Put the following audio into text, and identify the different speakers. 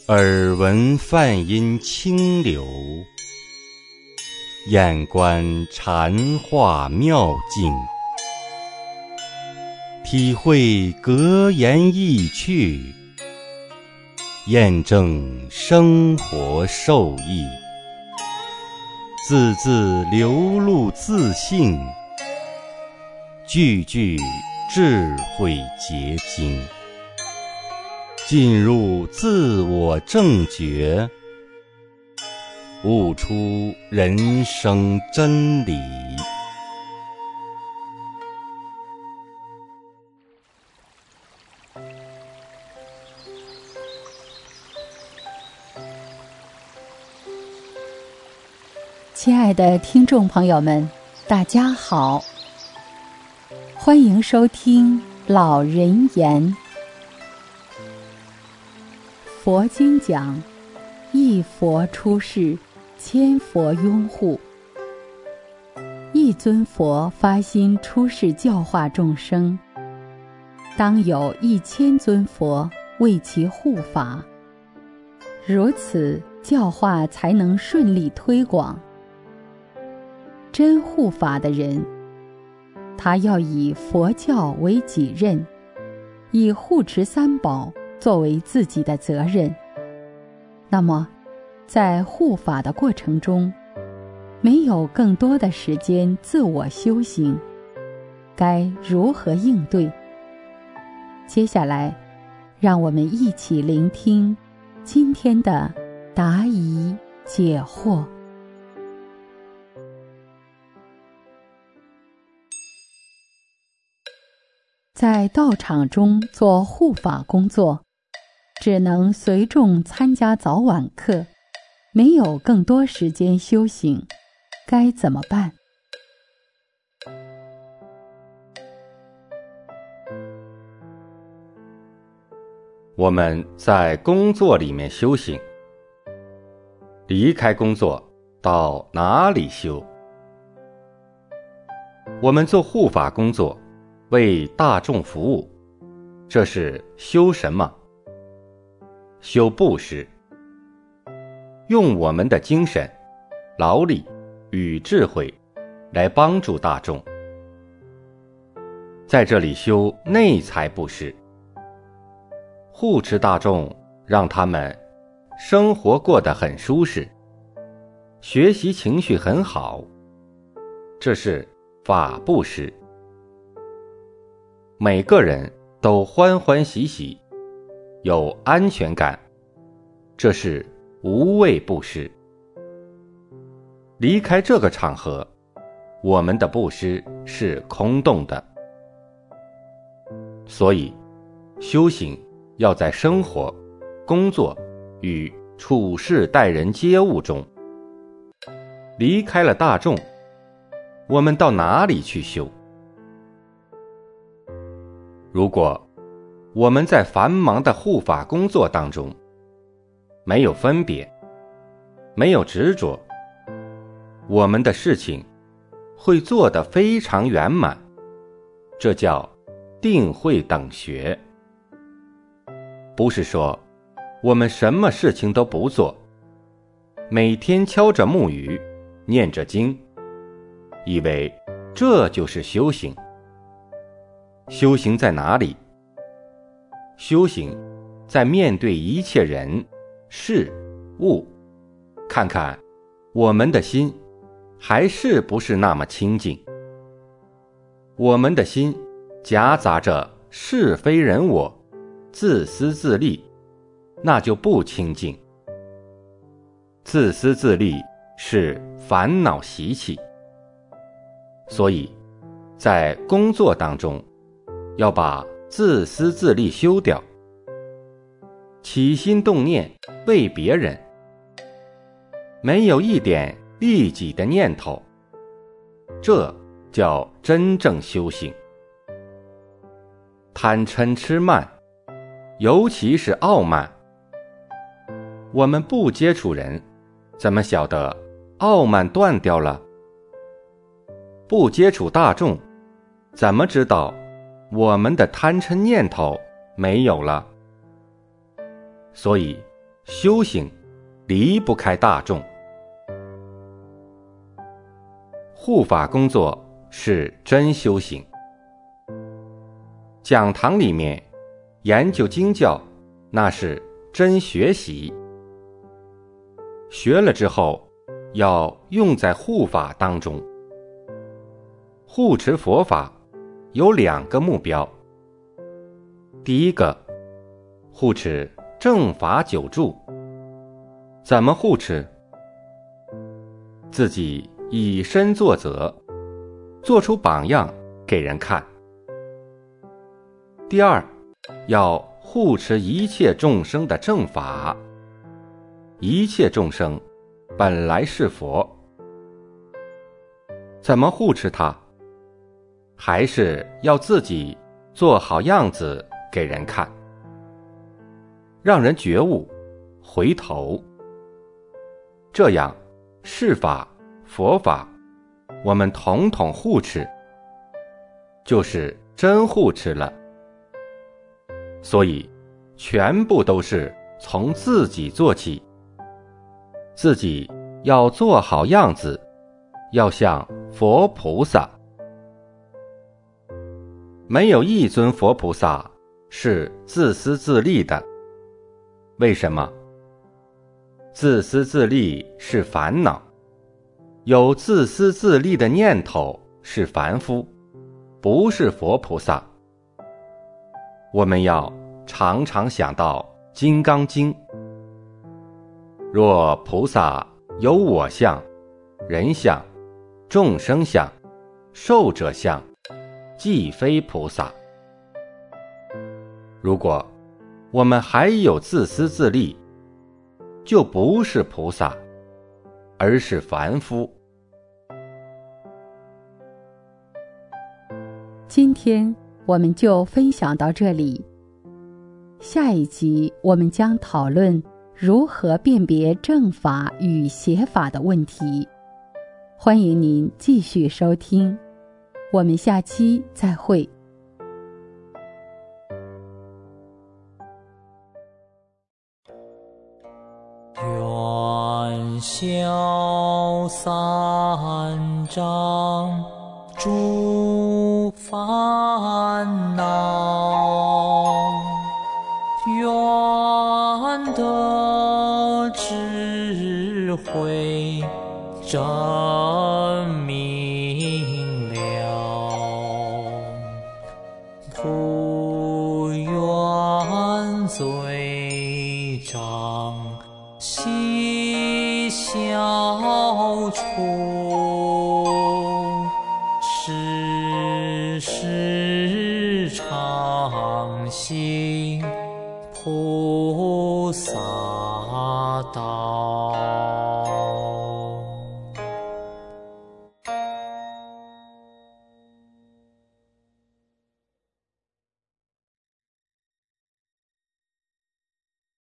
Speaker 1: 耳闻梵音清流，眼观禅画妙境，体会格言意趣，验证生活受益，字字流露自信，句句智慧结晶，进入自我正觉，悟出人生真理。
Speaker 2: 亲爱的听众朋友们，大家好，欢迎收听老人言。佛经讲，一佛出世，千佛拥护。一尊佛发心出世教化众生，当有1000尊佛为其护法，如此教化才能顺利推广。真护法的人，他要以佛教为己任，以护持三宝作为自己的责任。那么在护法的过程中，没有更多的时间自我修行，该如何应对？接下来让我们一起聆听今天的答疑解惑。在道场中做护法工作，只能随众参加早晚课，没有更多时间修行，该怎么办？
Speaker 1: 我们在工作里面修行，离开工作到哪里修？我们做护法工作，为大众服务，这是修什么？修布施，用我们的精神、劳力与智慧来帮助大众。在这里修内财布施，护持大众，让他们生活过得很舒适，学习情绪很好，这是法布施。每个人都欢欢喜喜，有安全感，这是无畏布施。离开这个场合，我们的布施是空洞的。所以修行要在生活、工作与处事待人接物中。离开了大众，我们到哪里去修？如果我们在繁忙的护法工作当中没有分别，没有执着，我们的事情会做得非常圆满，这叫定慧等学。不是说我们什么事情都不做，每天敲着木鱼，念着经，以为这就是修行。修行在哪里？修行在面对一切人、事、物，看看我们的心还是不是那么清净。我们的心夹杂着是非人我、自私自利，那就不清净。自私自利是烦恼习气，所以在工作当中要把自私自利修掉，起心动念为别人，没有一点利己的念头，这叫真正修行。贪嗔痴慢，尤其是傲慢，我们不接触人，怎么晓得傲慢断掉了？不接触大众，怎么知道我们的贪嗔念头没有了？所以修行离不开大众。护法工作是真修行。讲堂里面研究经教，那是真学习。学了之后，要用在护法当中。护持佛法有2个目标。第一个，护持正法久住。怎么护持？自己以身作则，做出榜样给人看。第二，要护持一切众生的正法。一切众生本来是佛，怎么护持它？还是要自己做好样子给人看，让人觉悟，回头。这样世法、佛法，我们统统护持，就是真护持了。所以全部都是从自己做起，自己要做好样子，要像佛菩萨。没有一尊佛菩萨是自私自利的。为什么？自私自利是烦恼，有自私自利的念头是凡夫，不是佛菩萨。我们要常常想到《金刚经》，若菩萨有我相、人相、众生相、寿者相，即非菩萨。如果我们还有自私自利，就不是菩萨，而是凡夫。
Speaker 2: 今天我们就分享到这里，下一集我们将讨论如何辨别正法与邪法的问题。欢迎您继续收听，我们下期再会。
Speaker 3: 愿消三障诸烦恼，愿得智慧真明了，不愿罪障悉消除，世世常行菩萨道。